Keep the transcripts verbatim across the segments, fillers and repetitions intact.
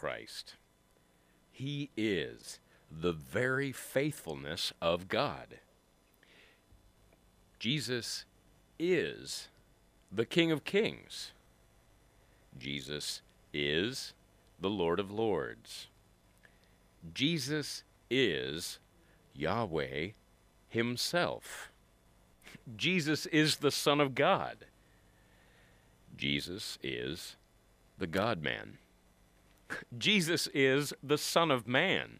Christ. He is the very faithfulness of God. Jesus is the King of Kings. Jesus is the Lord of Lords. Jesus is Yahweh himself. Jesus is the Son of God. Jesus is the God-man. Jesus is the Son of Man.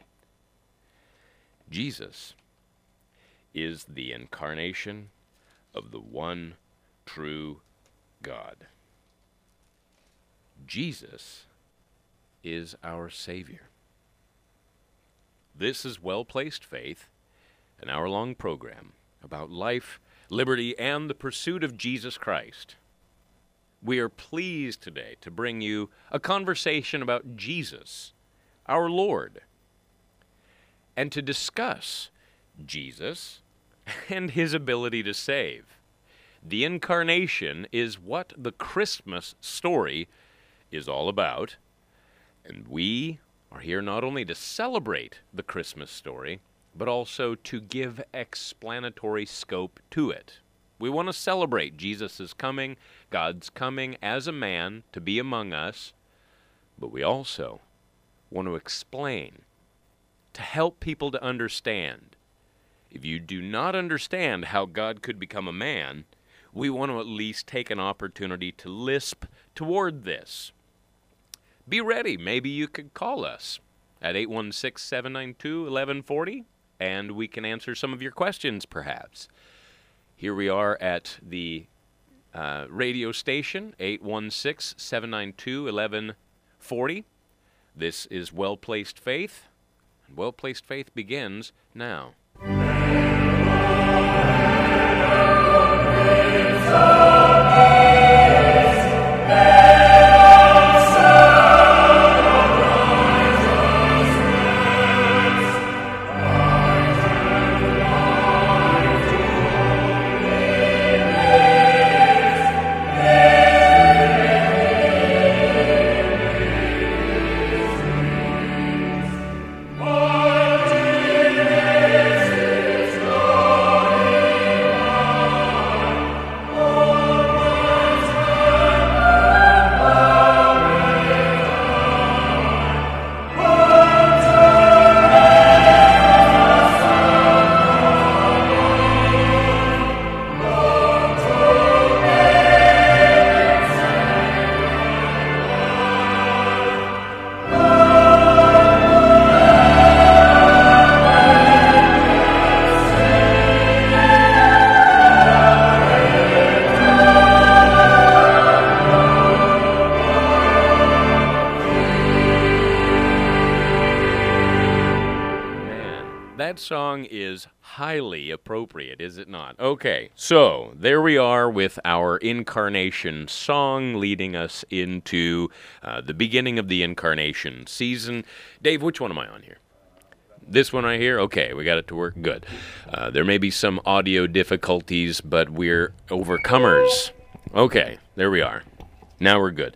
Jesus is the incarnation of the one true God. Jesus is our Savior. This is Well-Placed Faith, an hour-long program about life, liberty, and the pursuit of Jesus Christ. We are pleased today to bring you a conversation about Jesus, our Lord, and to discuss Jesus and his ability to save. The incarnation is what the Christmas story is all about, and we are here not only to celebrate the Christmas story, but also to give explanatory scope to it. We want to celebrate Jesus' coming, God's coming as a man to be among us, but we also want to explain, to help people to understand. If you do not understand how God could become a man, we want to at least take an opportunity to lisp toward this. Be ready. Maybe you could call us at eight one six, seven nine two, one one four zero, and we can answer some of your questions, perhaps. Here we are at the uh, radio station, eight one six, seven nine two, one one four zero. This is Well-Placed Faith, and Well-Placed Faith begins now. That song is highly appropriate, is it not? Okay, so there we are with our incarnation song leading us into uh, the beginning of the incarnation season. Dave, which one am I on here? This one right here? Okay, we got it to work. Good. Uh, there may be some audio difficulties, but we're overcomers. Okay, there we are. Now we're good.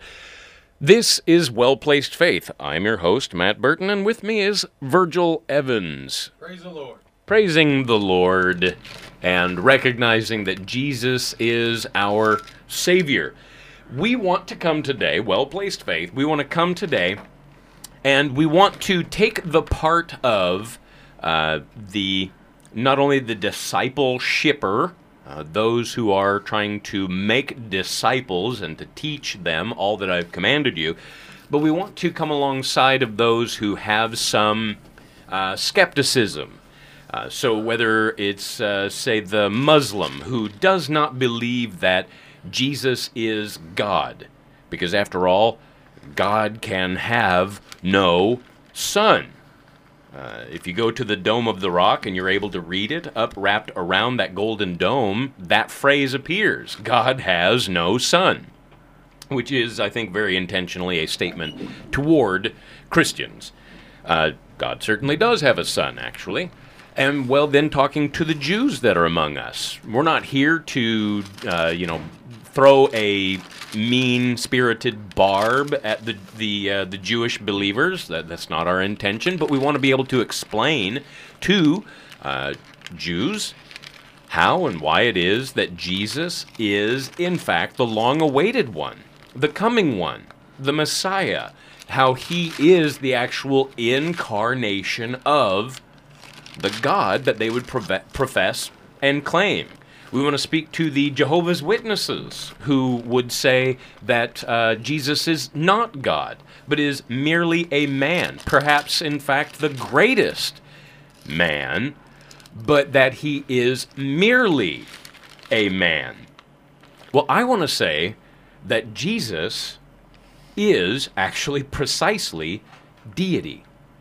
This is Well-Placed Faith. I'm your host, Matt Burton, and with me is Virgil Evans. Praise the Lord. Praising the Lord and recognizing that Jesus is our Savior. We want to come today, Well-Placed Faith, we want to come today and we want to take the part of uh, the, not only the disciple shipper, Uh, those who are trying to make disciples and to teach them all that I've commanded you, but we want to come alongside of those who have some uh, skepticism. Uh, so whether it's, uh, say, the Muslim who does not believe that Jesus is God, because after all, God can have no son. Uh, if you go to the Dome of the Rock and you're able to read it, up wrapped around that golden dome, that phrase appears, God has no son, which is, I think, very intentionally a statement toward Christians. Uh, God certainly does have a son, actually. And, well, then talking to the Jews that are among us. We're not here to, uh, you know, throw a mean-spirited barb at the the uh, the Jewish believers. That that's not our intention, but we want to be able to explain to uh, Jews how and why it is that Jesus is, in fact, the long-awaited one, the coming one, the Messiah, how he is the actual incarnation of the God that they would prove- profess and claim. We want to speak to the Jehovah's Witnesses, who would say that uh, Jesus is not God, but is merely a man, perhaps, in fact, the greatest man, but that he is merely a man. Well, I want to say that Jesus is actually precisely deity.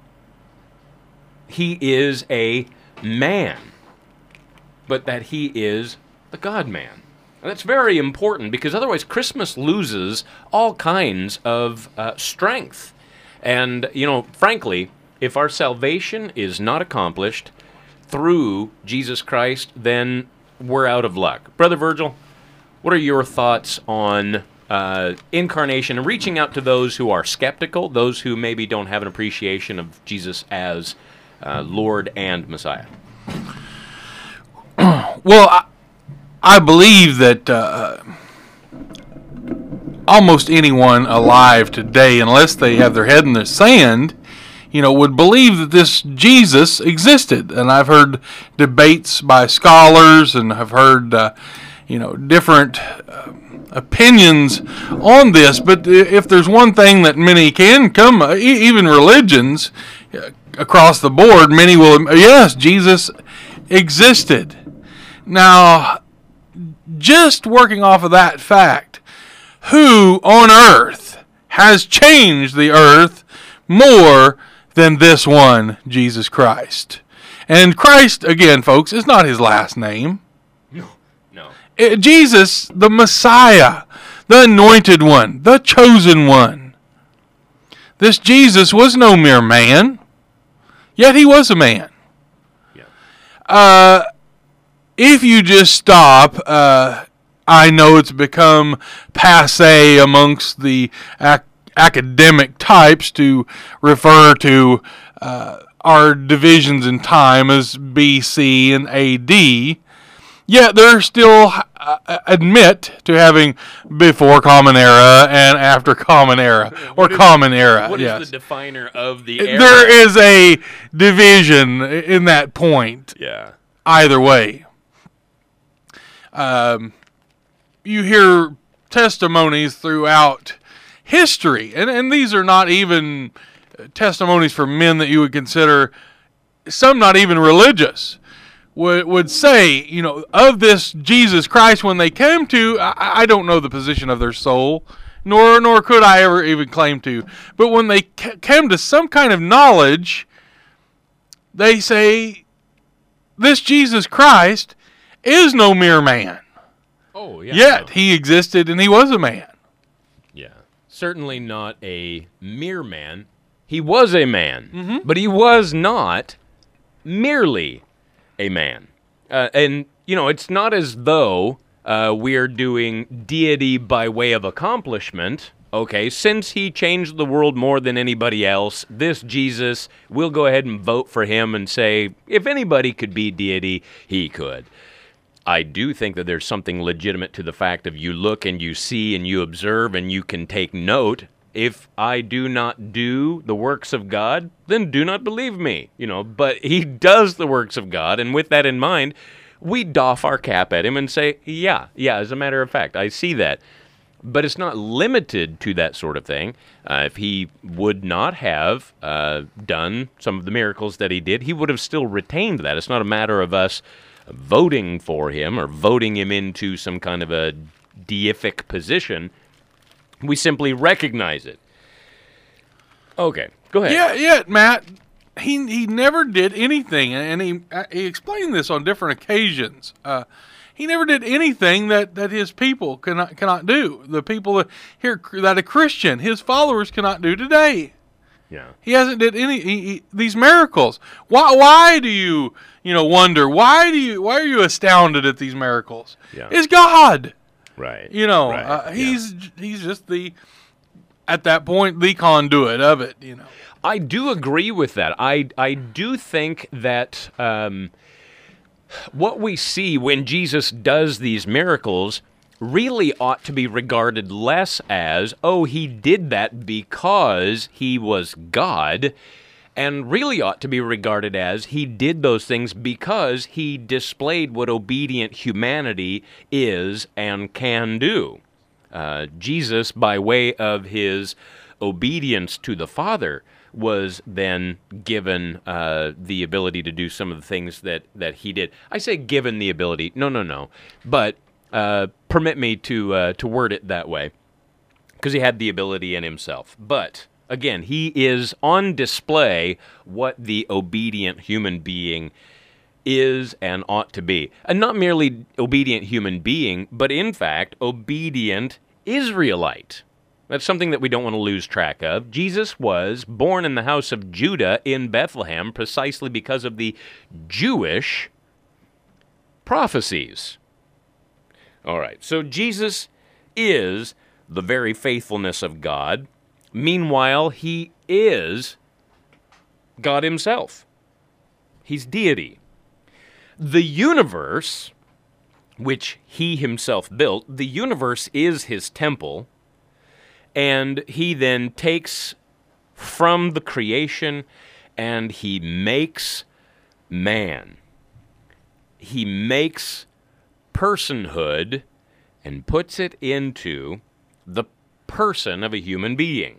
He is a man, but that he is the God-man. And that's very important, because otherwise Christmas loses all kinds of uh, strength. And, you know, frankly, if our salvation is not accomplished through Jesus Christ, then we're out of luck. Brother Virgil, what are your thoughts on uh, incarnation and reaching out to those who are skeptical, those who maybe don't have an appreciation of Jesus as uh, Lord and Messiah? Well, I, I believe that uh, almost anyone alive today, unless they have their head in the sand, you know, would believe that this Jesus existed. And I've heard debates by scholars, and I've heard, uh, you know, different uh, opinions on this. But if there's one thing that many can come, uh, e- even religions uh, across the board, many will, yes, Jesus existed. Now, just working off of that fact, who on earth has changed the earth more than this one, Jesus Christ? And Christ, again, folks, is not his last name. No, no. It, Jesus, the Messiah, the anointed one, the chosen one. This Jesus was no mere man, yet he was a man. Yeah. Uh... If you just stop, uh, I know it's become passé amongst the ac- academic types to refer to uh, our divisions in time as B C and A D, yet they're still uh, admit to having before Common Era and after Common Era, or is, Common Era. What yes. is the definer of the era? There is a division in that point. Yeah. Either way. Um, you hear testimonies throughout history, and, and these are not even testimonies from men that you would consider, some not even religious, would would say, you know, of this Jesus Christ, when they came to, I, I don't know the position of their soul, nor nor could I ever even claim to, but when they ca- came to some kind of knowledge, they say, this Jesus Christ is no mere man. Oh, yeah. Yet no. he existed and he was a man. Yeah. Certainly not a mere man. He was a man, Mm-hmm. but he was not merely a man. Uh, and, you know, it's not as though uh, we're doing deity by way of accomplishment. Okay, since he changed the world more than anybody else, this Jesus, we'll go ahead and vote for him and say, if anybody could be deity, he could. I do think that there's something legitimate to the fact of you look and you see and you observe and you can take note. If I do not do the works of God, then do not believe me. You know, but he does the works of God, and with that in mind, we doff our cap at him and say, yeah, yeah, as a matter of fact, I see that. But it's not limited to that sort of thing. Uh, if he would not have uh, done some of the miracles that he did, he would have still retained that. It's not a matter of us voting for him or voting him into some kind of a deific position. We simply recognize it. Okay, go ahead. Yeah, yeah, Matt. He he never did anything, and he he explained this on different occasions. Uh, he never did anything that, that his people cannot cannot do. The people that here that a Christian, his followers, cannot do today. Yeah. He hasn't did any he, he, these miracles. Why why do you you know wonder? Why do you why are you astounded at these miracles? Yeah. It's God. Right. You know, right. uh, he's yeah. he's just the, at that point, the conduit of it, you know. I do agree with that. I, I do think that um, what we see when Jesus does these miracles really ought to be regarded less as, oh, he did that because he was God, and really ought to be regarded as he did those things because he displayed what obedient humanity is and can do. Uh, Jesus, by way of his obedience to the Father, was then given uh, the ability to do some of the things that, that he did. I say given the ability. No, no, no. But uh, permit me to uh, to word it that way, because he had the ability in himself. But again, he is on display what the obedient human being is and ought to be. And not merely obedient human being, but in fact, obedient Israelite. That's something that we don't want to lose track of. Jesus was born in the house of Judah in Bethlehem precisely because of the Jewish prophecies. All right, so Jesus is the very faithfulness of God. Meanwhile, he is God himself. He's deity. The universe, which he himself built, the universe is his temple, and he then takes from the creation and he makes man. He makes personhood and puts it into the person of a human being.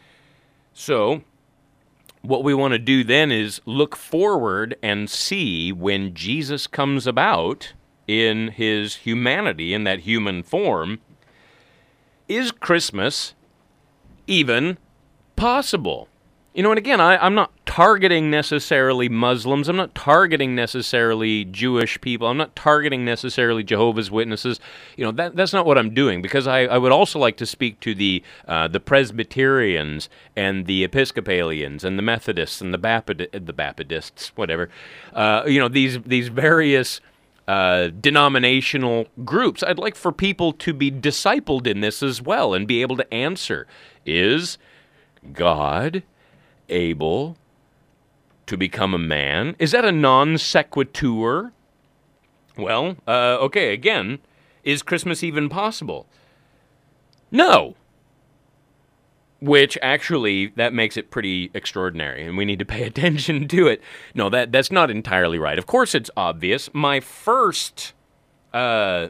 So, what we want to do then is look forward and see when Jesus comes about in his humanity, in that human form, is Christmas even possible? You know, and again, I, I'm not targeting necessarily Muslims. I'm not targeting necessarily Jewish people. I'm not targeting necessarily Jehovah's Witnesses. You know, that that's not what I'm doing, because I, I would also like to speak to the uh, the Presbyterians and the Episcopalians and the Methodists and the Baptist, the Baptists, whatever. Uh, you know, these these various Uh, denominational groups. I'd like for people to be discipled in this as well and be able to answer, is God able to become a man? Is that a non sequitur? Well, uh, okay, again, is Christmas even possible? No. Which actually, that makes it pretty extraordinary, and we need to pay attention to it. No, that that's not entirely right. Of course it's obvious. My first uh,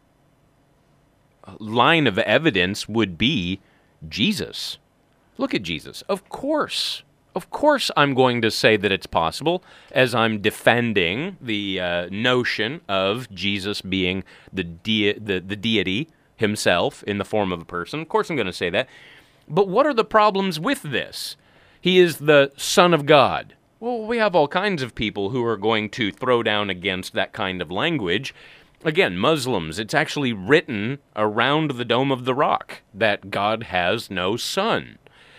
line of evidence would be Jesus. Look at Jesus. Of course. Of course I'm going to say that it's possible, as I'm defending the uh, notion of Jesus being the, de- the, the deity himself in the form of a person. Of course I'm going to say that. But what are the problems with this? He is the Son of God. Well, we have all kinds of people who are going to throw down against that kind of language. Again, Muslims, it's actually written around the Dome of the Rock that God has no son.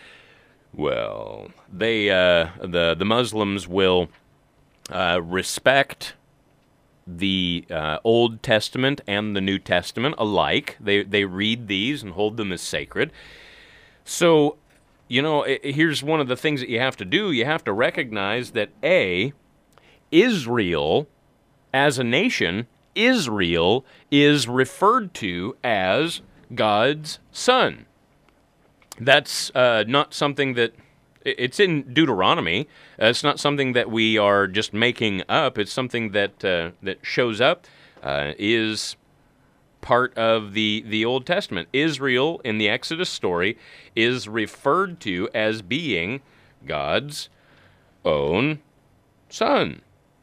Well, they, uh, the, the Muslims will uh, respect the uh, Old Testament and the New Testament alike. They, they read these and hold them as sacred. So, you know, here's one of the things that you have to do. You have to recognize that, A, Israel, as a nation, Israel is referred to as God's son. That's uh, not something that, it's in Deuteronomy. Uh, it's not something that we are just making up. It's something that uh, that shows up, uh, is part of the, the Old Testament. Israel, in the Exodus story, is referred to as being God's own son.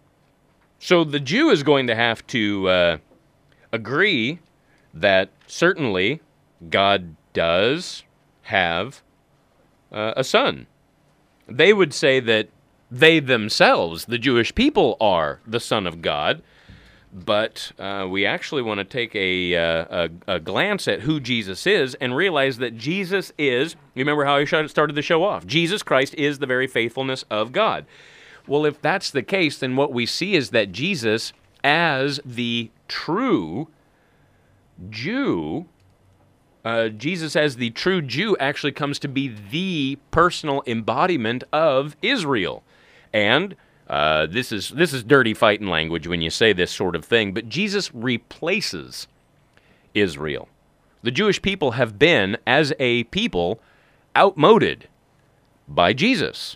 So the Jew is going to have to uh, agree that certainly God does have uh, a son. They would say that they themselves, the Jewish people, are the Son of God. But uh, we actually want to take a, uh, a, a glance at who Jesus is and realize that Jesus is, you remember how I started the show off, Jesus Christ is the very faithfulness of God. Well, if that's the case, then what we see is that Jesus, as the true Jew, uh, Jesus as the true Jew actually comes to be the personal embodiment of Israel. And uh, this is this is dirty fighting language when you say this sort of thing, but Jesus replaces Israel. The Jewish people have been, as a people, outmoded by Jesus.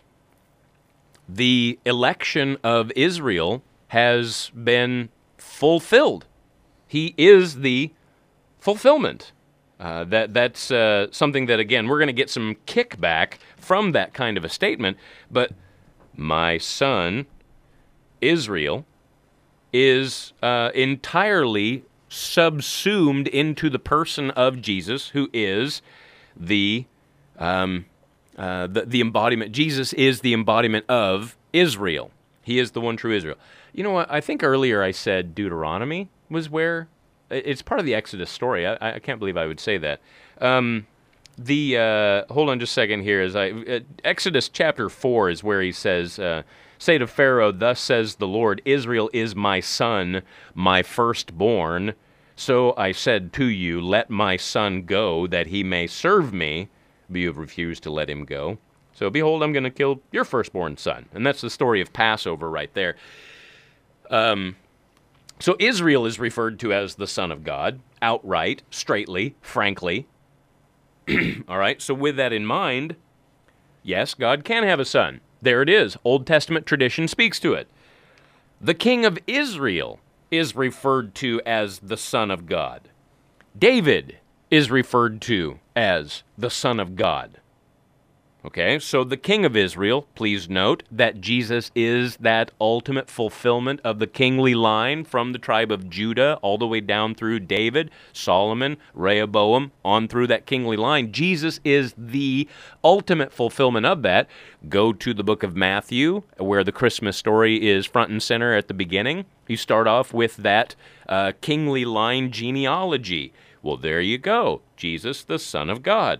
The election of Israel has been fulfilled. He is the fulfillment. Uh, that that's uh, something that, again, we're going to get some kickback from that kind of a statement, but my son, Israel, is uh, entirely subsumed into the person of Jesus, who is the, um, uh, the the embodiment. Jesus is the embodiment of Israel. He is the one true Israel. You know what? I think earlier I said Deuteronomy was where it's part of the Exodus story. I, I can't believe I would say that. Um, the uh, hold on just a second here. As I uh, Exodus chapter four is where he says, uh, "Say to Pharaoh, thus says the Lord, Israel is my son, my firstborn. So I said to you, let my son go, that he may serve me. But you have refused to let him go. So behold, I'm going to kill your firstborn son." And that's the story of Passover right there. Um, so Israel is referred to as the Son of God, outright, straightly, frankly. All right, so with that in mind, yes, God can have a son. There it is. Old Testament tradition speaks to it. The King of Israel is referred to as the Son of God. David is referred to as the Son of God. Okay, so the King of Israel, please note that Jesus is that ultimate fulfillment of the kingly line from the tribe of Judah all the way down through David, Solomon, Rehoboam, on through that kingly line. Jesus is the ultimate fulfillment of that. Go to the book of Matthew, where the Christmas story is front and center at the beginning. You start off with that uh, kingly line genealogy. Well, there you go. Jesus, the Son of God.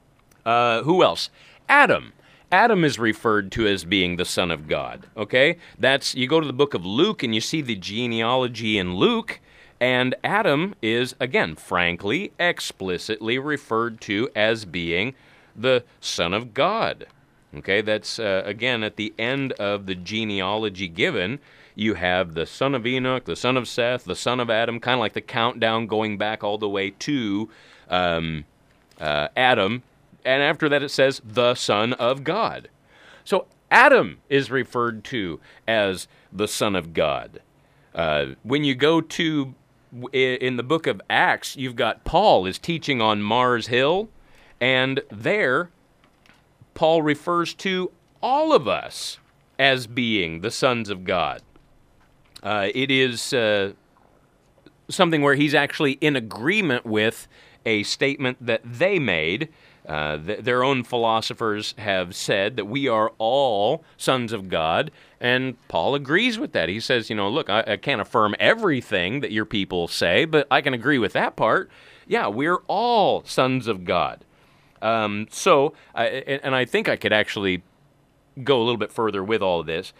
Uh, who else? Adam. Adam is referred to as being the Son of God, okay? That's, you go to the book of Luke and you see the genealogy in Luke, and Adam is, again, frankly, explicitly referred to as being the Son of God, okay? That's, uh, again, at the end of the genealogy given, you have the son of Enoch, the son of Seth, the son of Adam, kind of like the countdown going back all the way to um, uh, Adam. And after that it says, the Son of God. So Adam is referred to as the Son of God. Uh, when you go to, in the book of Acts, you've got Paul is teaching on Mars Hill, and there Paul refers to all of us as being the sons of God. Uh, it is uh, something where he's actually in agreement with a statement that they made. Uh, th- their own philosophers have said that we are all sons of God, and Paul agrees with that. He says, you know, look, I, I can't affirm everything that your people say, but I can agree with that part. Yeah, we're all sons of God. Um, so, I, and I think I could actually go a little bit further with all of this.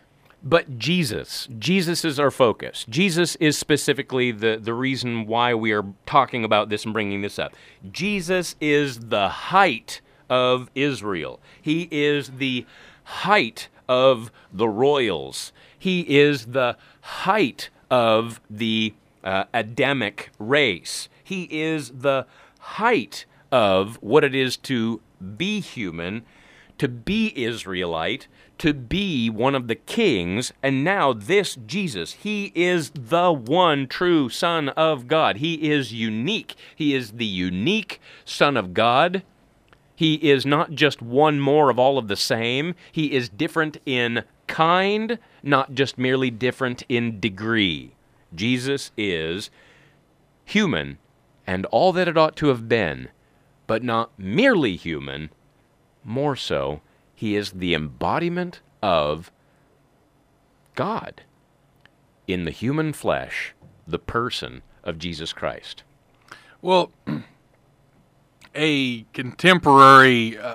But Jesus, Jesus is our focus. Jesus is specifically the, the reason why we are talking about this and bringing this up. Jesus is the height of Israel. He is the height of the royals. He is the height of the uh, Adamic race. He is the height of what it is to be human, to be Israelite, to be one of the kings, and now this Jesus, he is the one true Son of God. He is unique. He is the unique Son of God. He is not just one more of all of the same. He is different in kind, not just merely different in degree. Jesus is human and all that it ought to have been, but not merely human, more so, he is the embodiment of God in the human flesh, the person of Jesus Christ. Well, a contemporary uh,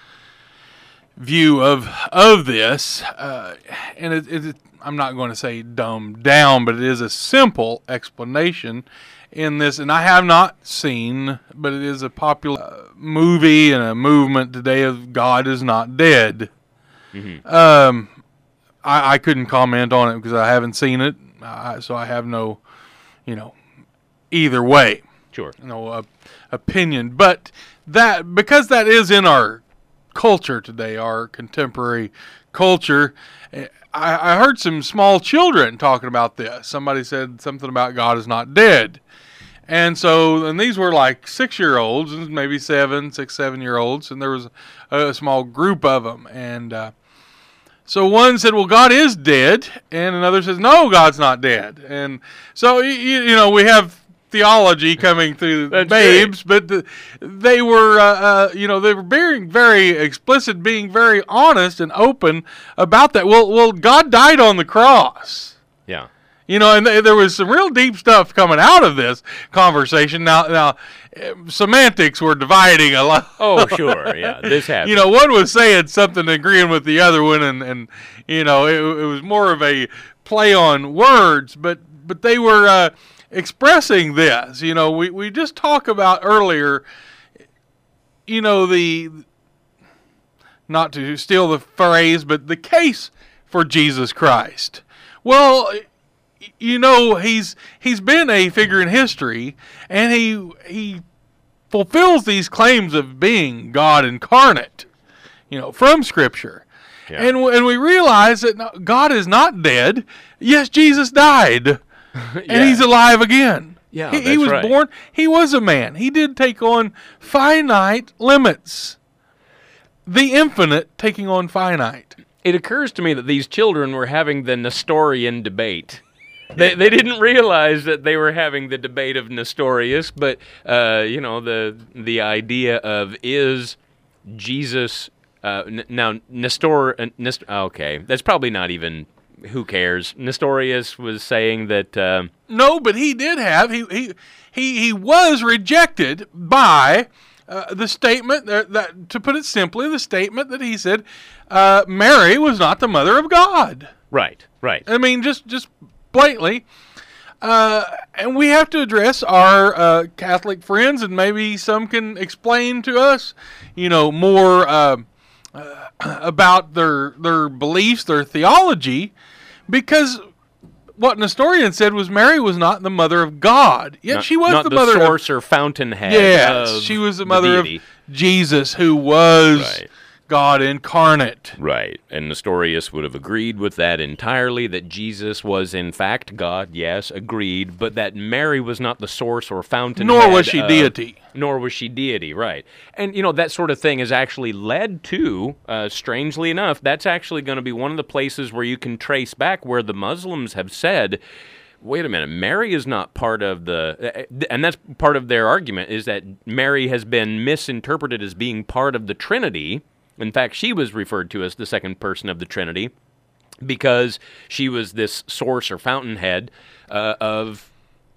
view of of this, uh, and it, it, I'm not going to say dumbed down, but it is a simple explanation, in this, and I have not seen, but it is a popular uh, movie and a movement today of God is not dead. Mm-hmm. Um, I, I couldn't comment on it because I haven't seen it, uh, so I have no, you know, either way. Sure. No uh, opinion, but that because that is in our culture today, our contemporary culture. I, I heard some small children talking about this. Somebody said something about God is not dead. And so, and these were like six-year-olds, maybe seven, six, seven-year-olds, and there was a, a small group of them. And uh, so one said, well, God is dead, and another says, no, God's not dead. And so, you, you know, we have theology coming through the babes, great. But the, they were, uh, uh, you know, they were being very explicit, being very honest and open about that. Well, well, God died on the cross. Yeah. You know, and th- there was some real deep stuff coming out of this conversation. Now, now, semantics were dividing a lot. Oh, sure, yeah, this happened. You know, one was saying something agreeing with the other one, and, and you know, it, it was more of a play on words, but but they were uh, expressing this. You know, we, we just talked about earlier, you know, the, not to steal the phrase, but the case for Jesus Christ. Well, you know, he's he's been a figure in history, and he he fulfills these claims of being God incarnate, you know, from Scripture. Yeah. And and we realize that God is not dead. Yes, Jesus died, and yeah. he's alive again. Yeah, he, that's he was right. born. He was a man. He did take on finite limits. The infinite taking on finite. It occurs to me that these children were having the Nestorian debate. They they didn't realize that they were having the debate of Nestorius, but uh, you know, the the idea of is Jesus uh, n- now Nestor uh, Nest, okay, that's probably not even, who cares. Nestorius was saying that uh, no, but he did have he he he, he was rejected by uh, the statement that, that, to put it simply, the statement that he said uh, Mary was not the mother of God. Right, right. I mean, just just. blatantly, uh, and we have to address our uh, Catholic friends, and maybe some can explain to us, you know, more uh, uh, about their their beliefs, their theology, because what Nestorian said was Mary was not the mother of God, yet not, she was not the, the mother source of, or fountainhead. Yes, of she was the mother the of Jesus, who was right. God incarnate. Right, and Nestorius would have agreed with that entirely, that Jesus was in fact God, yes, agreed, but that Mary was not the source or fountainhead. Nor was she of, deity. Nor was she deity, right. And, you know, that sort of thing has actually led to, uh, strangely enough, that's actually going to be one of the places where you can trace back where the Muslims have said, wait a minute, Mary is not part of the, and that's part of their argument, is that Mary has been misinterpreted as being part of the Trinity. In fact, she was referred to as the second person of the Trinity because she was this source or fountainhead uh, of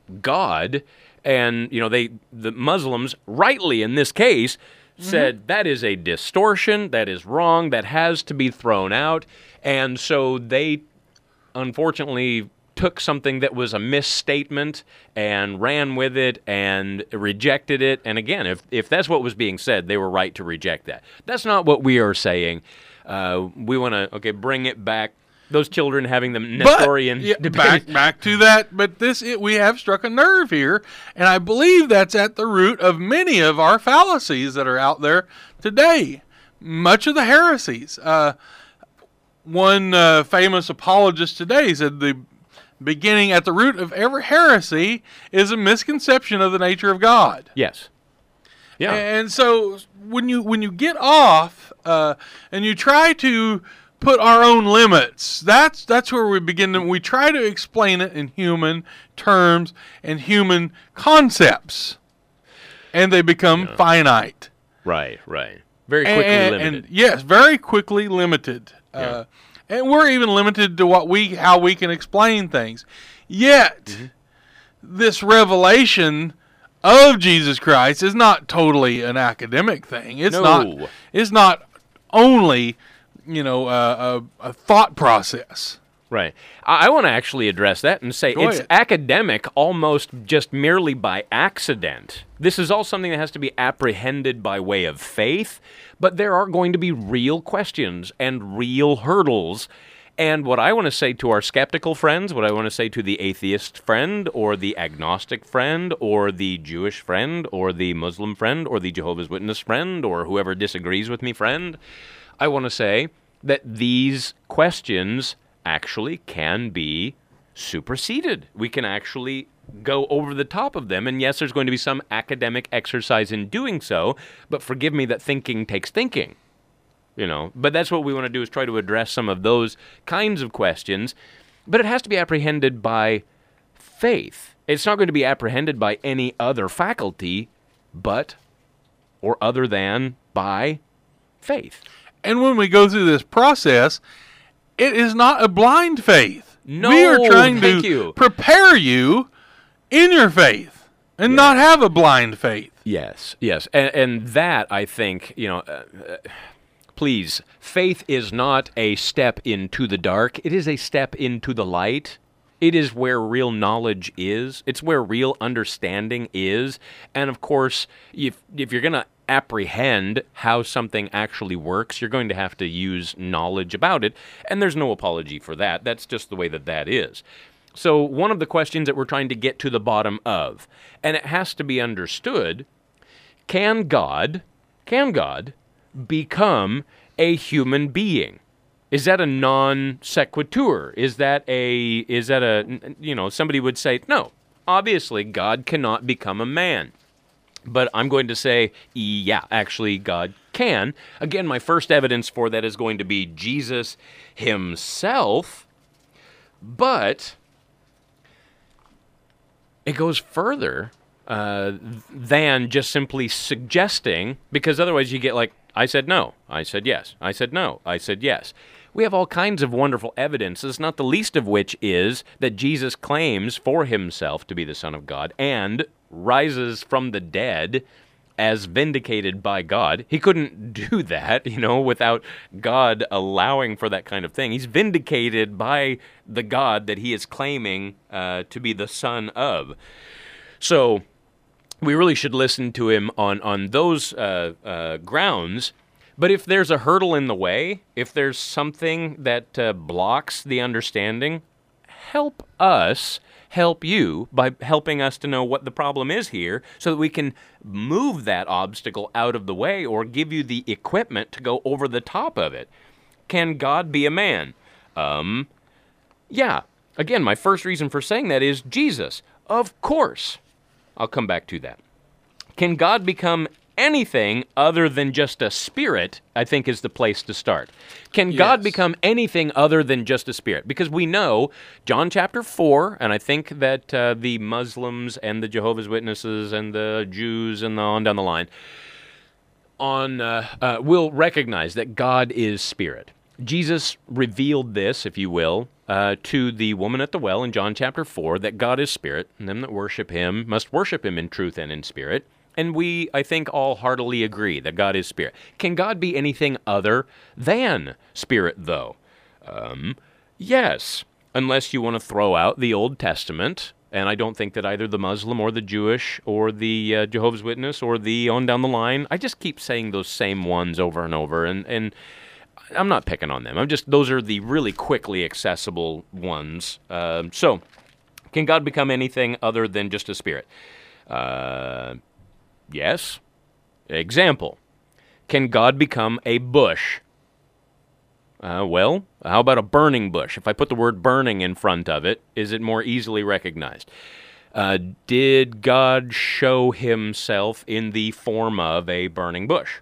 God. And, you know, they the Muslims, rightly in this case, said mm-hmm. that is a distortion, that is wrong, that has to be thrown out. And so they, unfortunately, took something that was a misstatement and ran with it and rejected it. And again, if if that's what was being said, they were right to reject that. That's not what we are saying. Uh, we want to, okay, bring it back. Those children having the Nestorian but, yeah, debate. Back, back to that, but this it, we have struck a nerve here, and I believe that's at the root of many of our fallacies that are out there today. Much of the heresies. Uh, one uh, famous apologist today said the beginning at the root of every heresy is a misconception of the nature of God. Yes. Yeah. And so when you when you get off uh, and you try to put our own limits, that's that's where we begin to, we try to explain it in human terms and human concepts, and they become yeah. finite. Right, right. Very quickly and, limited. And yes, very quickly limited. Yeah. Uh, And we're even limited to what we how we can explain things. Yet, mm-hmm. this revelation of Jesus Christ is not totally an academic thing. It's no. not. It's not only, you know, uh, a, a thought process. Right. I, I want to actually address that and say Go it's ahead. academic almost just merely by accident. This is all something that has to be apprehended by way of faith, but there are going to be real questions and real hurdles. And what I want to say to our skeptical friends, what I want to say to the atheist friend, or the agnostic friend, or the Jewish friend, or the Muslim friend, or the Jehovah's Witness friend, or whoever disagrees with me friend, I want to say that these questions actually can be superseded. We can actually go over the top of them, and yes, there's going to be some academic exercise in doing so, but forgive me that thinking takes thinking. You know, but that's what we want to do, is try to address some of those kinds of questions, but it has to be apprehended by faith. It's not going to be apprehended by any other faculty, but, or other than, by faith. And when we go through this process, it is not a blind faith. No, we are trying thank to you. prepare you in your faith and Yeah. not have a blind faith. Yes, yes, and, and that, I think, you know, uh, uh, please, faith is not a step into the dark. It is a step into the light. It is where real knowledge is. It's where real understanding is. And of course, if if you're going to apprehend how something actually works, you're going to have to use knowledge about it. And there's no apology for that. That's just the way that that is. So one of the questions that we're trying to get to the bottom of, and it has to be understood, can God, can God become a human being? Is that a non sequitur? Is that a, is that a, you know, somebody would say, no, obviously God cannot become a man. But I'm going to say, yeah, actually God can. Again, my first evidence for that is going to be Jesus himself, but it goes further uh, than just simply suggesting, because otherwise you get like, I said no, I said yes, I said no, I said yes. We have all kinds of wonderful evidences, not the least of which is that Jesus claims for himself to be the Son of God and rises from the dead as vindicated by God. He couldn't do that, you know, without God allowing for that kind of thing. He's vindicated by the God that he is claiming uh, to be the Son of. So we really should listen to him on, on those uh, uh, grounds. But if there's a hurdle in the way, if there's something that uh, blocks the understanding, help us help you by helping us to know what the problem is here so that we can move that obstacle out of the way or give you the equipment to go over the top of it. Can God be a man? Um, yeah. Again, my first reason for saying that is Jesus. Of course. I'll come back to that. Can God become anything other than just a spirit, I think is the place to start. Can Yes. God become anything other than just a spirit? Because we know, John chapter four, and I think that uh, the Muslims and the Jehovah's Witnesses and the Jews and the, on down the line on uh, uh, will recognize that God is spirit. Jesus revealed this, if you will, uh, to the woman at the well in John chapter four, that God is spirit, and them that worship him must worship him in truth and in spirit. And we, I think, all heartily agree that God is spirit. Can God be anything other than spirit, though? Um, yes, unless you want to throw out the Old Testament, and I don't think that either the Muslim or the Jewish or the uh, Jehovah's Witness or the on down the line, I just keep saying those same ones over and over, and, and I'm not picking on them. I'm just, those are the really quickly accessible ones. Um, so, can God become anything other than just a spirit? Uh... Yes. Example. Can God become a bush? Uh, well, how about a burning bush? If I put the word burning in front of it, is it more easily recognized? Uh, did God show himself in the form of a burning bush?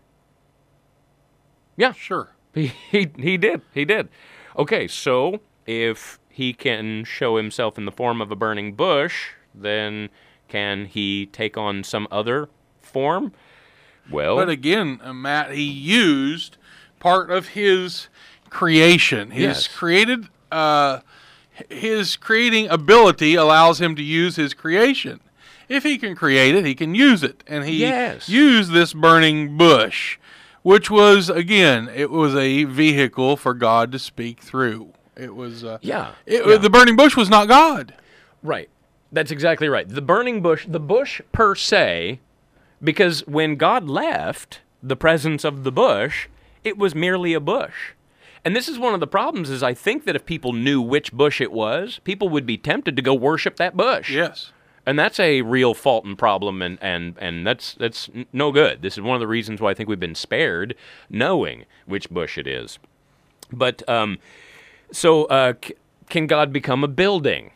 Yeah, Sure. he, he, he did. He did. Okay, so if he can show himself in the form of a burning bush, then can he take on some other form? Well, But again, uh, Matt, he used part of his creation. His Yes. created, uh, his creating ability allows him to use his creation. If he can create it, he can use it. And he Yes. used this burning bush, which was, again, it was a vehicle for God to speak through. It was uh, Yeah, it, yeah. The burning bush was not God. Right. That's exactly right. The burning bush, the bush per se, because when God left the presence of the bush, it was merely a bush. And this is one of the problems is I think that if people knew which bush it was, people would be tempted to go worship that bush. Yes. And that's a real fault and problem, and, and, and that's that's no good. This is one of the reasons why I think we've been spared knowing which bush it is. But, um, so, uh, c- can God become a building?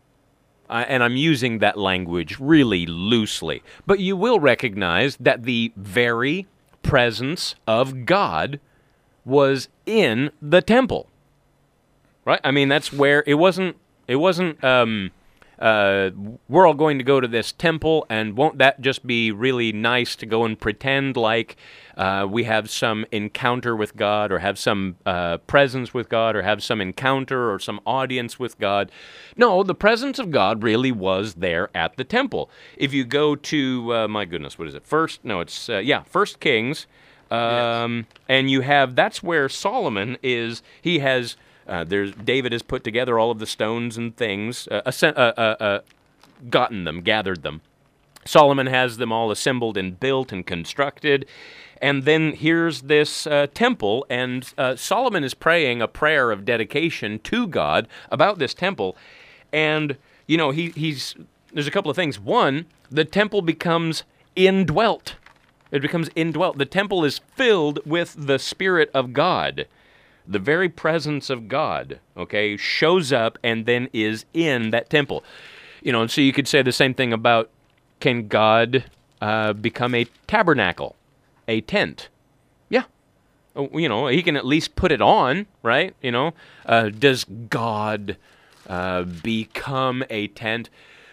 Uh, and I'm using that language really loosely. But you will recognize that the very presence of God was in the temple. Right? I mean, that's where it wasn't, it wasn't, um... Uh, we're all going to go to this temple, and won't that just be really nice to go and pretend like uh, we have some encounter with God, or have some uh, presence with God, or have some encounter or some audience with God? No, the presence of God really was there at the temple. If you go to, uh, my goodness, what is it? First, no, it's, uh, yeah, First Kings, um, yes. And you have, that's where Solomon is, he has... Uh, there's David has put together all of the stones and things, uh, uh, uh, uh, gotten them, gathered them. Solomon has them all assembled and built and constructed. And then here's this uh, temple, and uh, Solomon is praying a prayer of dedication to God about this temple. And, you know, he, he's there's a couple of things. One, the temple becomes indwelt. It becomes indwelt. The temple is filled with the Spirit of God. The very presence of God, okay, shows up and then is in that temple. You know, and so you could say the same thing about, can God uh, become a tabernacle, a tent? Yeah. You know, he can at least put it on, right? You know, uh, does God uh, become a tent?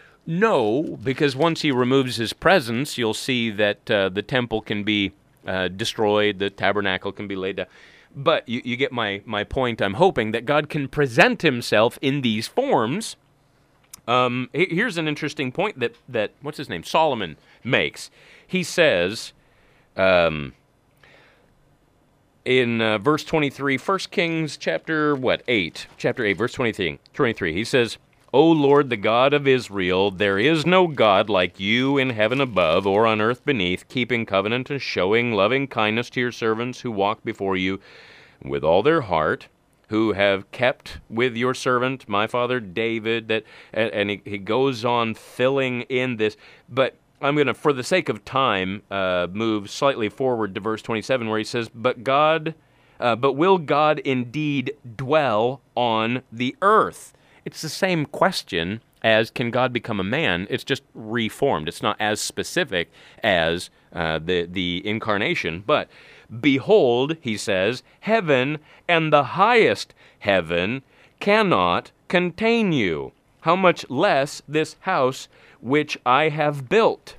No, because once he removes his presence, you'll see that uh, the temple can be uh, destroyed, the tabernacle can be laid down. But you, you get my, my point. I'm hoping that God can present himself in these forms. Um, here's an interesting point that, that, what's his name, Solomon makes. He says um, in uh, verse twenty-three, First Kings chapter, what, eight, chapter eight, verse twenty-three, twenty-three, he says, O Lord, the God of Israel, there is no God like you in heaven above or on earth beneath, keeping covenant and showing loving kindness to your servants who walk before you with all their heart, who have kept with your servant, my father David, that, and, and he, he goes on filling in this. But I'm going to, for the sake of time, uh, move slightly forward to verse twenty-seven, where he says, But God, uh, but will God indeed dwell on the earth? It's the same question as, can God become a man? It's just reformed. It's not as specific as uh, the, the incarnation. But behold, he says, heaven and the highest heaven cannot contain you. How much less this house which I have built?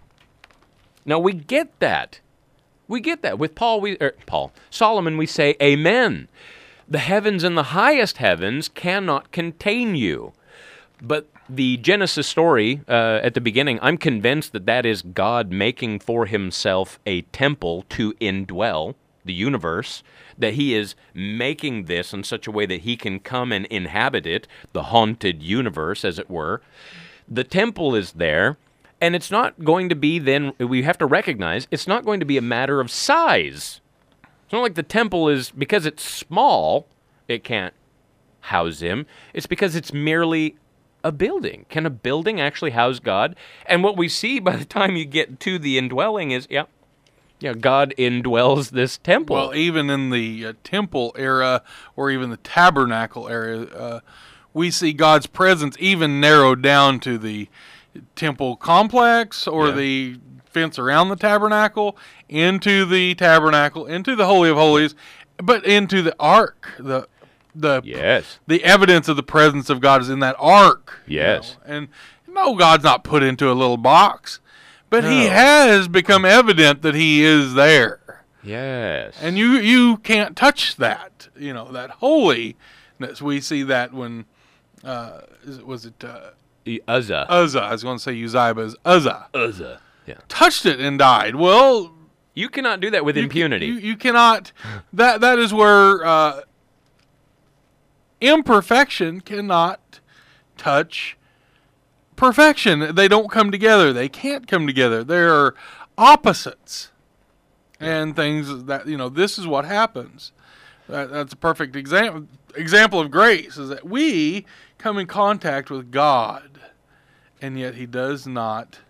Now we get that. We get that. With Paul, we er, Paul, Solomon, we say, Amen. The heavens and the highest heavens cannot contain you. But the Genesis story uh, at the beginning, I'm convinced that that is God making for himself a temple to indwell the universe, that he is making this in such a way that he can come and inhabit it, the haunted universe, as it were. The temple is there, and it's not going to be then, we have to recognize, it's not going to be a matter of size. It's not like the temple is, because it's small, it can't house him. It's because it's merely a building. Can a building actually house God? And what we see by the time you get to the indwelling is, yeah, yeah, God indwells this temple. Well, even in the uh, temple era, or even the tabernacle era, uh, we see God's presence even narrowed down to the temple complex, or yeah. the fence around the tabernacle, into the tabernacle, into the Holy of Holies, but into the ark. The the yes. the evidence of the presence of God is in that ark. Yes. You know? And no, God's not put into a little box, but no. he has become evident that he is there. Yes. And you you can't touch that. You know, that holiness. We see that when uh, was it uh, Uzzah. Uzzah. I was going to say Uzziah, but it's Uzzah. Uzzah. Yeah. Touched it and died. Well, you cannot do that with you impunity. Can, you, you cannot. That that is where uh, imperfection cannot touch perfection. They don't come together. They can't come together. They're opposites. And things that, you know, this is what happens. That, that's a perfect example example of grace, is that we come in contact with God, and yet he does not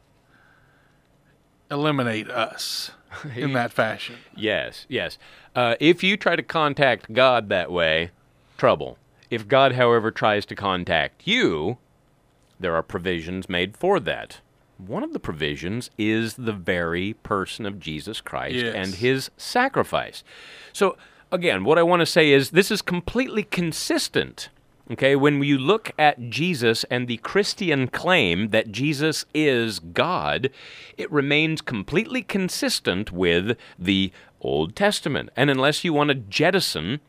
eliminate us in that fashion. Yes, yes. Uh, if you try to contact God that way, trouble. If God, however, tries to contact you, there are provisions made for that. One of the provisions is the very person of Jesus Christ Yes. and his sacrifice. So, again, what I want to say is this is completely consistent. Okay, when you look at Jesus and the Christian claim that Jesus is God, it remains completely consistent with the Old Testament. And unless you want to jettison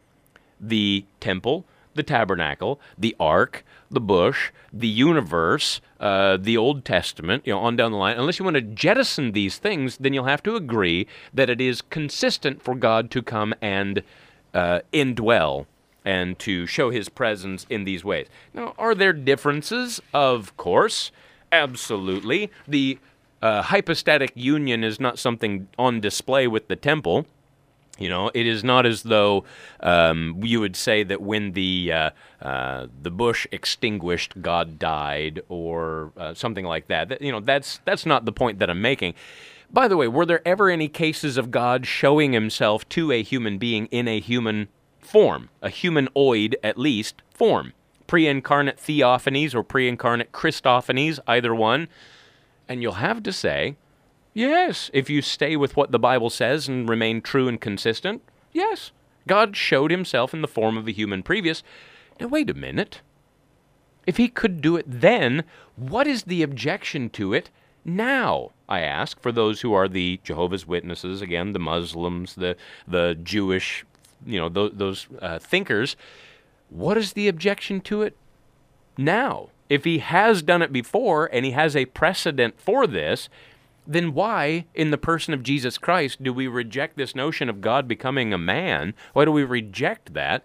the temple, the tabernacle, the ark, the bush, the universe, uh, the Old Testament, you know, on down the line, unless you want to jettison these things, then you'll have to agree that it is consistent for God to come and uh, indwell and to show his presence in these ways. Now, are there differences? Of course, absolutely. The uh, hypostatic union is not something on display with the temple. You know, it is not as though um, you would say that when the uh, uh, the bush extinguished, God died, or uh, something like that. that. You know, that's that's not the point that I'm making. By the way, were there ever any cases of God showing himself to a human being in a human form, a humanoid at least form? Pre-incarnate theophanies or pre-incarnate Christophanies, either one. And you'll have to say, yes, if you stay with what the Bible says and remain true and consistent, yes, God showed himself in the form of a human previous. Now, wait a minute. If he could do it then, what is the objection to it now, I ask, for those who are the Jehovah's Witnesses, again, the Muslims, the the Jewish, you know, those, those uh, thinkers. What is the objection to it now? If he has done it before and he has a precedent for this, then why, in the person of Jesus Christ, do we reject this notion of God becoming a man? Why do we reject that?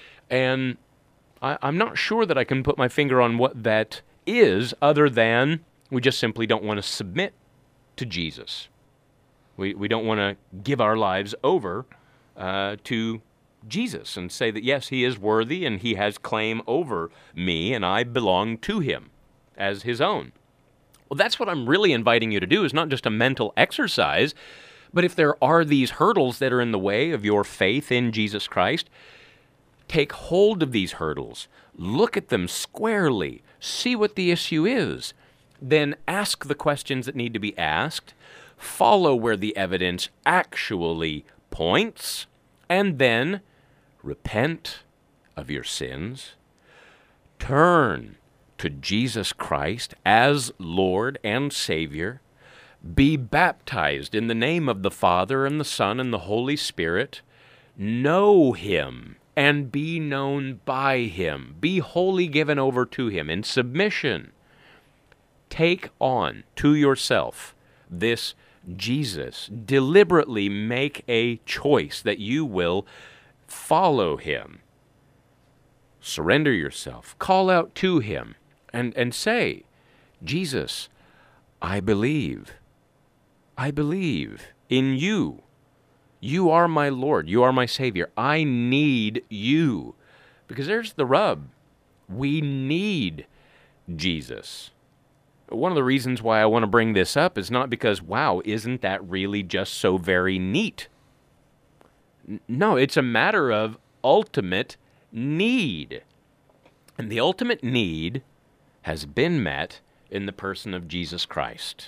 And I, I'm not sure that I can put my finger on what that is, other than we just simply don't want to submit to Jesus. We, we don't want to give our lives over uh, to Jesus and say that, yes, he is worthy and he has claim over me and I belong to him as his own. Well, that's what I'm really inviting you to do, is not just a mental exercise, but if there are these hurdles that are in the way of your faith in Jesus Christ, take hold of these hurdles, look at them squarely, see what the issue is, then ask the questions that need to be asked, follow where the evidence actually points, and then repent of your sins, turn to Jesus Christ as Lord and Savior, be baptized in the name of the Father and the Son and the Holy Spirit, know him and be known by him, be wholly given over to him in submission. Take on to yourself this Jesus. Deliberately make a choice that you will follow him. Surrender yourself. Call out to him. And, and say, Jesus, I believe. I believe in you. You are my Lord. You are my Savior. I need you. Because there's the rub. We need Jesus. One of the reasons why I want to bring this up is not because, wow, isn't that really just so very neat? N- no, it's a matter of ultimate need. And the ultimate need has been met in the person of Jesus Christ.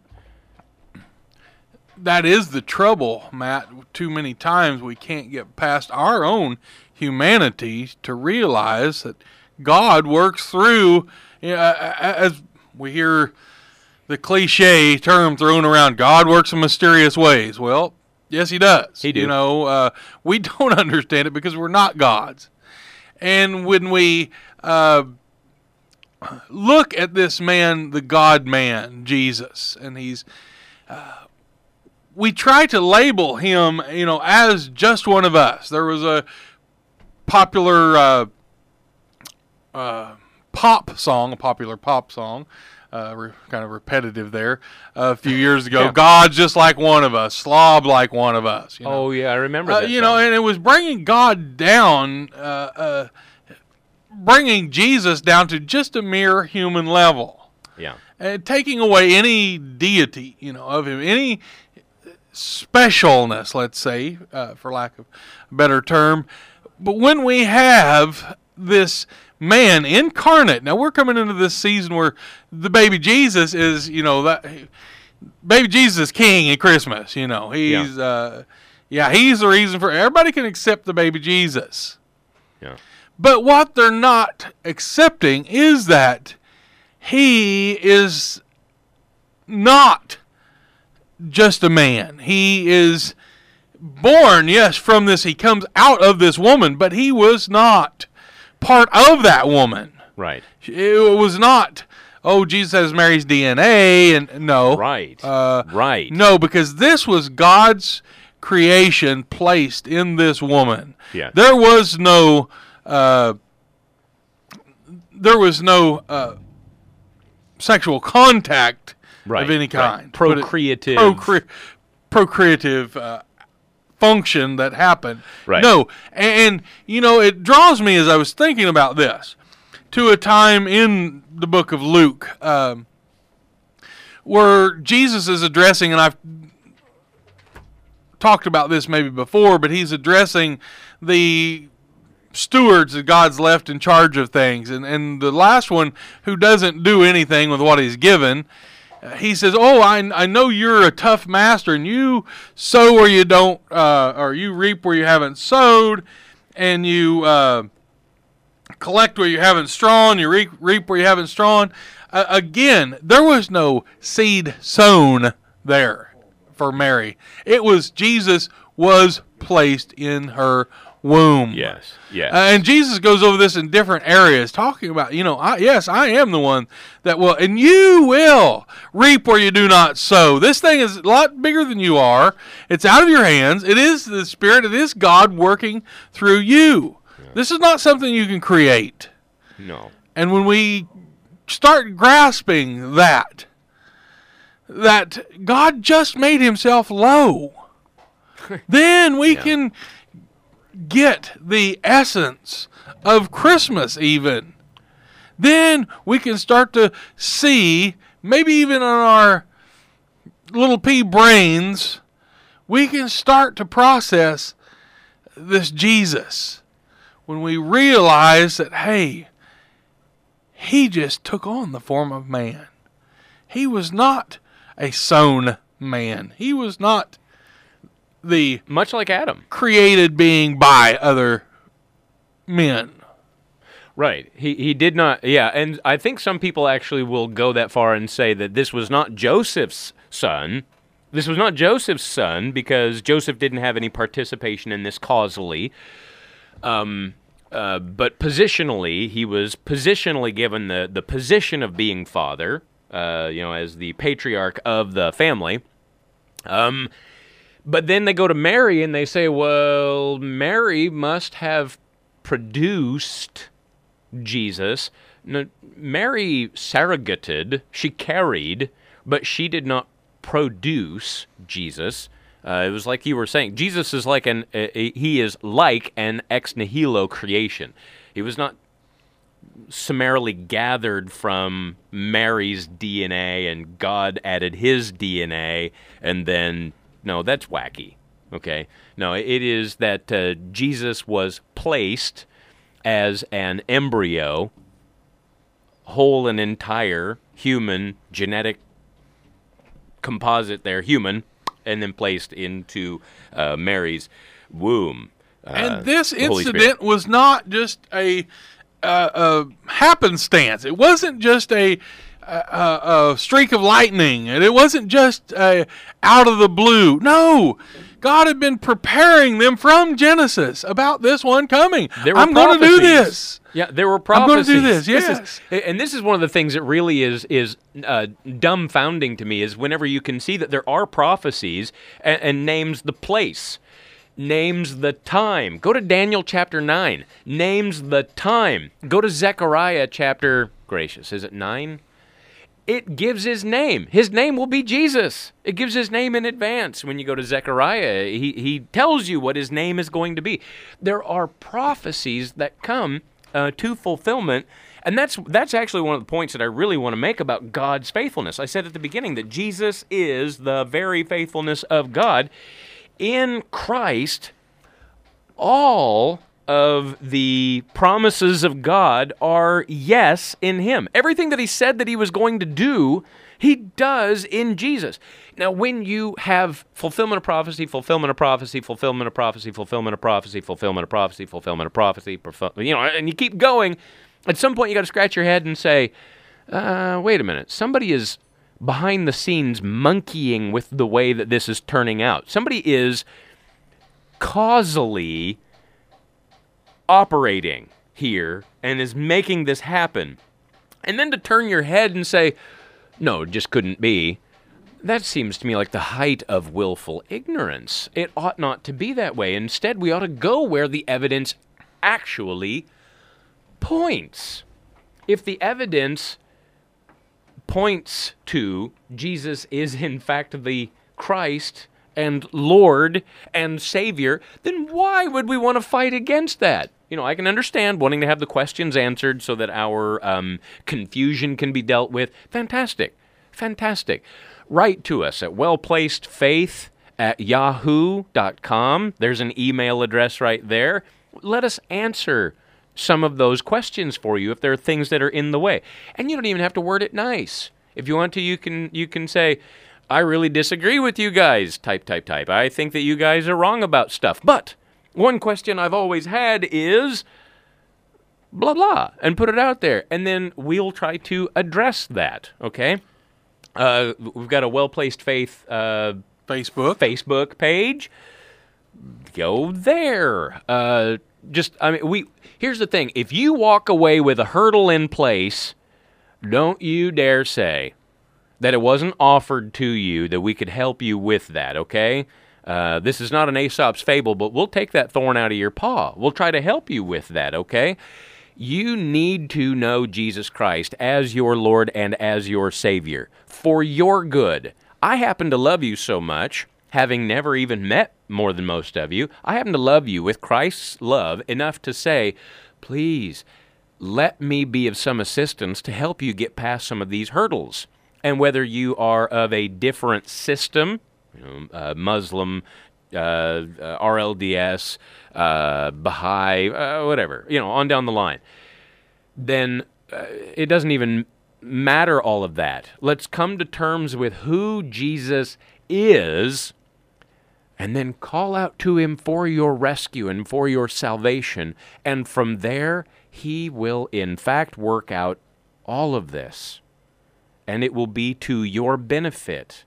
That is the trouble, Matt. Too many times we can't get past our own humanity to realize that God works through, you know, as we hear the cliche term thrown around, God works in mysterious ways. Well, yes, he does. He do. You know, uh, we don't understand it because we're not gods. And when we uh, look at this man, the God-man, Jesus, and he's, uh, we try to label him, you know, as just one of us. There was a popular uh, uh, pop song, a popular pop song, uh, re- kind of repetitive there, uh, a few years ago. Yeah. God's just like one of us, slob like one of us. You know? Oh yeah, I remember Uh, that. you know, song. and it was bringing God down, uh, uh, bringing Jesus down to just a mere human level, yeah, and taking away any deity, you know, of him, any specialness, let's say, uh, for lack of a better term. But when we have this man incarnate, now we're coming into this season where the baby Jesus is, you know, that baby Jesus is king at Christmas. You know, he's, yeah, uh, yeah he's the reason for everybody can accept the baby Jesus. yeah. But what they're not accepting is that he is not just a man. He is born, yes, from this. He comes out of this woman, but he was not part of that woman. Right. It was not, oh, Jesus has Mary's D N A, and no. Right. Uh, right. No, because this was God's creation placed in this woman. Yeah. There was no, uh, there was no uh, sexual contact right. of any kind. Right. Procreative. Procre- procreative uh, function that happened. Right. No, and, and you know, it draws me, as I was thinking about this, to a time in the book of Luke um, where Jesus is addressing, and I've talked about this maybe before, but he's addressing the stewards that God's left in charge of things. And, and the last one, who doesn't do anything with what he's given, uh, he says, oh, I, I know you're a tough master, and you sow where you don't, uh, or you reap where you haven't sowed, and you uh, collect where you haven't strawn, you reap, reap where you haven't strawn. Uh, again, there was no seed sown there for Mary. It was Jesus was placed in her womb. Yes, yes. Uh, and Jesus goes over this in different areas, talking about, you know, I, yes, I am the one that will, and you will reap where you do not sow. This thing is a lot bigger than you are. It's out of your hands. It is the Spirit. It is God working through you. Yeah. This is not something you can create. No. And when we start grasping that, that God just made himself low, then we yeah. can get the essence of Christmas even. Then we can start to see, maybe even on our little pea brains, we can start to process this Jesus when we realize that, hey, he just took on the form of man. He was not a sown man. He was not the much like Adam, created being by other men. Right. He he did not. Yeah, and I think some people actually will go that far and say that this was not Joseph's son. This was not Joseph's son because Joseph didn't have any participation in this causally. Um, uh, but positionally, he was positionally given the the position of being father. Uh, you know, as the patriarch of the family. Um. But then they go to Mary and they say, well, Mary must have produced Jesus. No, Mary surrogated, she carried, but she did not produce Jesus. Uh, it was like you were saying, Jesus is like an, a, a, he is like an ex nihilo creation. He was not summarily gathered from Mary's D N A and God added his D N A and then... No, that's wacky, okay? No, it is that uh, Jesus was placed as an embryo, whole and entire, human, genetic composite there, human, and then placed into uh, Mary's womb. Uh, and this incident was not just a, uh, a happenstance. It wasn't just a... A, a streak of lightning, and it wasn't just uh, out of the blue. No, God had been preparing them from Genesis about this one coming. There were I'm going to do this. Yeah, there were prophecies. I'm going to do this. Yes, this is, and this is one of the things that really is is uh, dumbfounding to me is whenever you can see that there are prophecies and, and names the place. names the time. Go to Daniel chapter nine, names the time. Go to Zechariah chapter, gracious, is it nine? It gives his name. His name will be Jesus. It gives his name in advance. When you go to Zechariah, he, he tells you what his name is going to be. There are prophecies that come uh, to fulfillment, and that's that's actually one of the points that I really want to make about God's faithfulness. I said at the beginning that Jesus is the very faithfulness of God. In Christ, all of the promises of God are yes in him. Everything that he said that he was going to do, he does in Jesus. Now, when you have fulfillment of prophecy, fulfillment of prophecy, fulfillment of prophecy, fulfillment of prophecy, fulfillment of prophecy, fulfillment of prophecy, you know, and you keep going, at some point you got to scratch your head and say, uh, wait a minute, somebody is behind the scenes monkeying with the way that this is turning out. Somebody is causally operating here and is making this happen. And then to turn your head and say, no, it just couldn't be, that seems to me like the height of willful ignorance. It ought not to be that way. Instead, we ought to go where the evidence actually points. If the evidence points to Jesus is in fact the Christ and Lord and Savior, then why would we want to fight against that? You know, I can understand wanting to have the questions answered so that our um, confusion can be dealt with. Fantastic. Fantastic. Write to us at wellplacedfaith at yahoo dot com. There's an email address right there. Let us answer some of those questions for you if there are things that are in the way. And you don't even have to word it nice. If you want to, you can you can say, I really disagree with you guys. Type, type, type. I think that you guys are wrong about stuff. But one question I've always had is blah, blah, and put it out there. And then we'll try to address that, okay? Uh, we've got a Well-Placed Faith uh, Facebook Facebook page. Go there. Uh, just, I mean, we. Here's the thing. If you walk away with a hurdle in place, don't you dare say that it wasn't offered to you, that we could help you with that, okay? Uh, this is not an Aesop's fable, but we'll take that thorn out of your paw. We'll try to help you with that, okay? You need to know Jesus Christ as your Lord and as your Savior for your good. I happen to love you so much, having never even met more than most of you, I happen to love you with Christ's love enough to say, please, let me be of some assistance to help you get past some of these hurdles. And whether you are of a different system, you know, uh, Muslim, uh, uh, R L D S, uh, Baha'i, uh, whatever, you know, on down the line, then uh, it doesn't even matter all of that. Let's come to terms with who Jesus is, and then call out to him for your rescue and for your salvation. And from there, he will in fact work out all of this. And it will be to your benefit.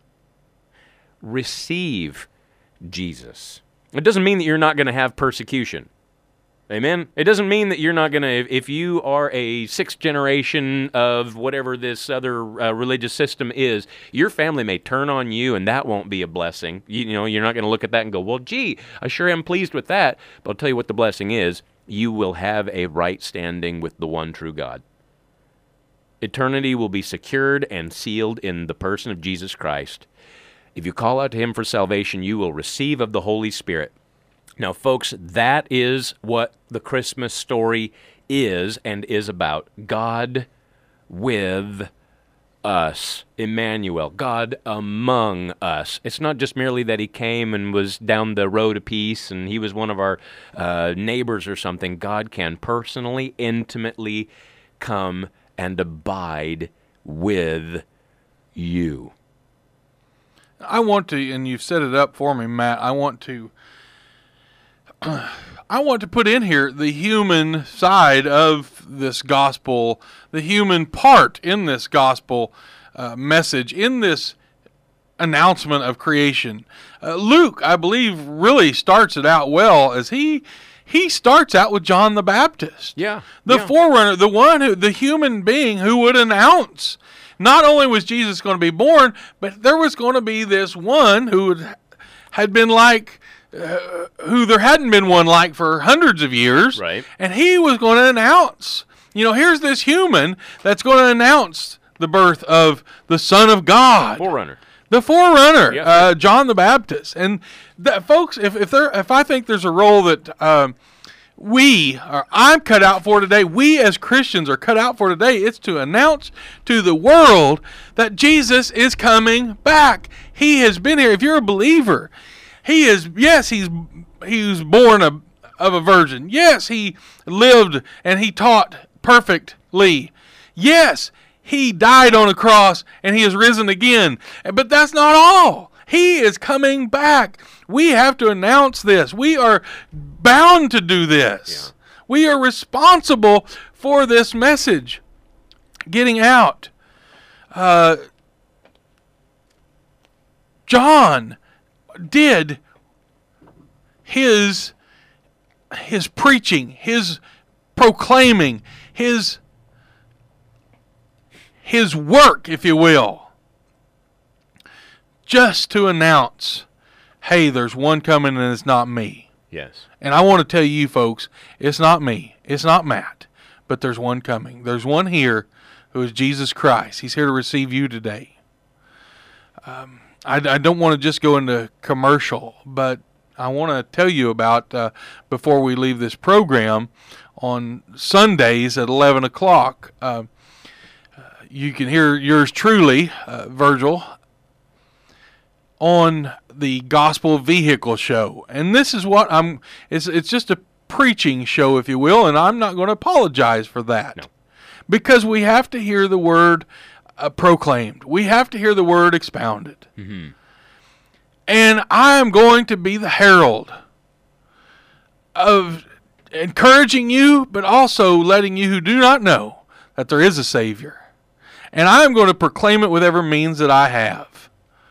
Receive Jesus. It doesn't mean that you're not going to have persecution. Amen? It doesn't mean that you're not going to, if you are a sixth generation of whatever this other uh, religious system is, your family may turn on you and that won't be a blessing. You, you know, you're not going to look at that and go, well, gee, I sure am pleased with that. But I'll tell you what the blessing is. You will have a right standing with the one true God. Eternity will be secured and sealed in the person of Jesus Christ. If you call out to him for salvation, you will receive of the Holy Spirit. Now, folks, that is what the Christmas story is and is about. God with us, Emmanuel, God among us. It's not just merely that he came and was down the road a piece and he was one of our uh, neighbors or something. God can personally, intimately come and abide with you. I want to, and you've set it up for me, Matt, I want to I want to put in here the human side of this gospel, the human part in this gospel uh, message, in this announcement of creation. Uh, Luke, I believe, really starts it out well as he he starts out with John the Baptist. Yeah. The yeah. forerunner, the one who, the human being who would announce not only was Jesus going to be born, but there was going to be this one who had been like uh, who there hadn't been one like for hundreds of years. Right. And he was going to announce, you know, here's this human that's going to announce the birth of the Son of God. Forerunner. The forerunner, Yep. uh, John the Baptist. And that, folks, if, if there, if I think there's a role that um, we, or I'm cut out for today, we as Christians are cut out for today, it's to announce to the world that Jesus is coming back. He has been here. If you're a believer, he is, yes, he's he was born of, of a virgin. Yes, he lived and he taught perfectly. Yes, he died on a cross and he is risen again. But that's not all. He is coming back. We have to announce this. We are bound to do this. Yeah. We are responsible for this message getting out. Uh, John did his his preaching, his proclaiming, his his work, if you will, just to announce, hey, there's one coming and it's not me. Yes. And I want to tell you folks, it's not me. It's not Matt. But there's one coming. There's one here who is Jesus Christ. He's here to receive you today. Um, I, I don't want to just go into commercial, but I want to tell you about, uh, before we leave this program, on Sundays at eleven o'clock, uh, you can hear yours truly, uh, Virgil, on the Gospel Vehicle Show. And this is what I'm, it's, it's just a preaching show, if you will, and I'm not going to apologize for that. No. Because we have to hear the word uh, proclaimed. We have to hear the word expounded. Mm-hmm. And I am going to be the herald of encouraging you, but also letting you who do not know that there is a Savior. And I am going to proclaim it with every means that I have.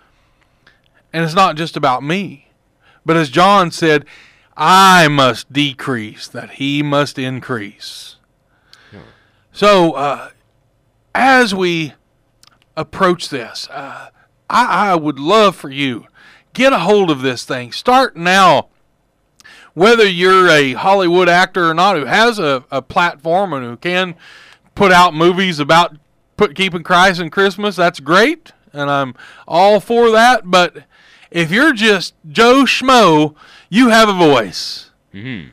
And it's not just about me. But as John said, I must decrease, that he must increase. Yeah. So, uh, as we approach this, uh, I, I would love for you, get a hold of this thing. Start now. Whether you're a Hollywood actor or not who has a, a platform and who can put out movies about put keeping Christ in Christmas, that's great, and I'm all for that. But if you're just Joe Schmo, you have a voice. Mm-hmm.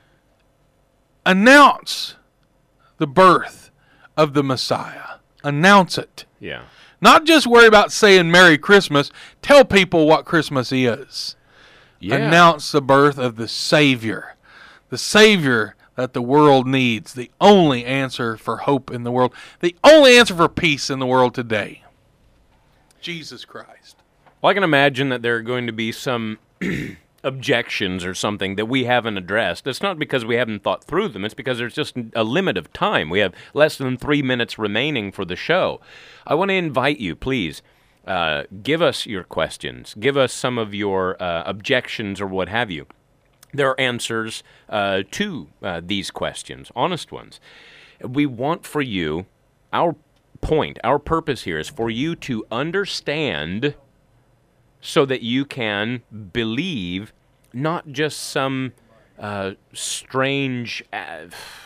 Announce the birth of the Messiah. Announce it. Yeah. Not just worry about saying Merry Christmas. Tell people what Christmas is. Yeah. Announce the birth of the Savior. The Savior that the world needs. The only answer for hope in the world. The only answer for peace in the world today. Jesus Christ. Well, I can imagine that there are going to be some objections or something that we haven't addressed. It's not because we haven't thought through them. It's because there's just a limit of time. We have less than three minutes remaining for the show. I want to invite you, please, uh, give us your questions. Give us some of your uh, objections or what have you. There are answers uh, to uh, these questions, honest ones. We want for you, our point, our purpose here is for you to understand so that you can believe not just some uh, strange, uh,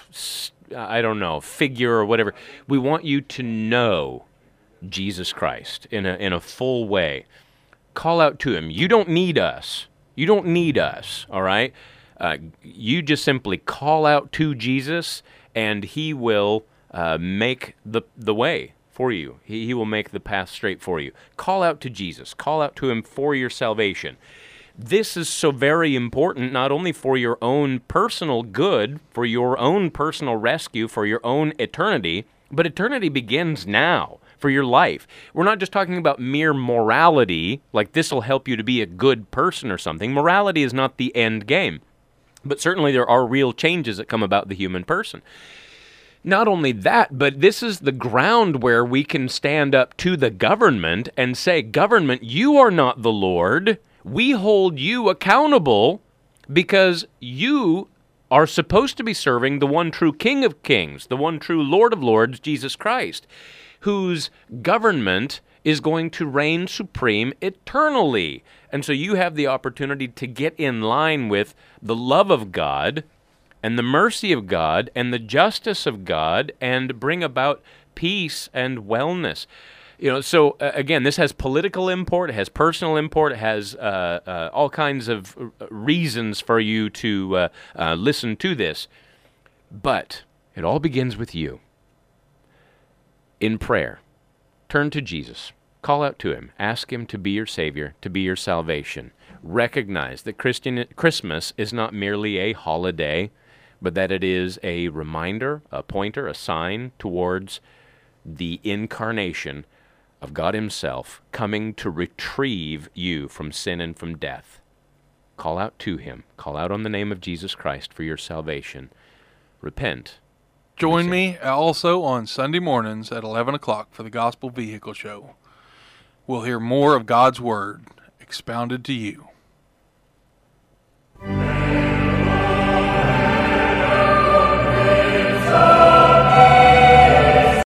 I don't know, figure or whatever. We want you to know Jesus Christ in a in a full way. Call out to him. You don't need us. You don't need us, all right? Uh, you just simply call out to Jesus, and he will uh, make the the way for you. He, he will make the path straight for you. Call out to Jesus. Call out to him for your salvation. This is so very important, not only for your own personal good, for your own personal rescue, for your own eternity, but eternity begins now for your life. We're not just talking about mere morality, like this will help you to be a good person or something. Morality is not the end game. But certainly there are real changes that come about the human person. Not only that, but this is the ground where we can stand up to the government and say, government, you are not the Lord. We hold you accountable because you are supposed to be serving the one true King of Kings, the one true Lord of Lords, Jesus Christ, whose government is going to reign supreme eternally. And so you have the opportunity to get in line with the love of God and the mercy of God and the justice of God and bring about peace and wellness. You know, so uh, again, this has political import, it has personal import, it has uh, uh, all kinds of reasons for you to uh, uh, listen to this. But it all begins with you. In prayer, turn to Jesus. Call out to him. Ask him to be your Savior, to be your salvation. Recognize that Christian, Christmas is not merely a holiday, but that it is a reminder, a pointer, a sign towards the incarnation of God himself coming to retrieve you from sin and from death. Call out to him. Call out on the name of Jesus Christ for your salvation. Repent. Join me also on Sunday mornings at eleven o'clock for the Gospel Vehicle Show. We'll hear more of God's Word expounded to you.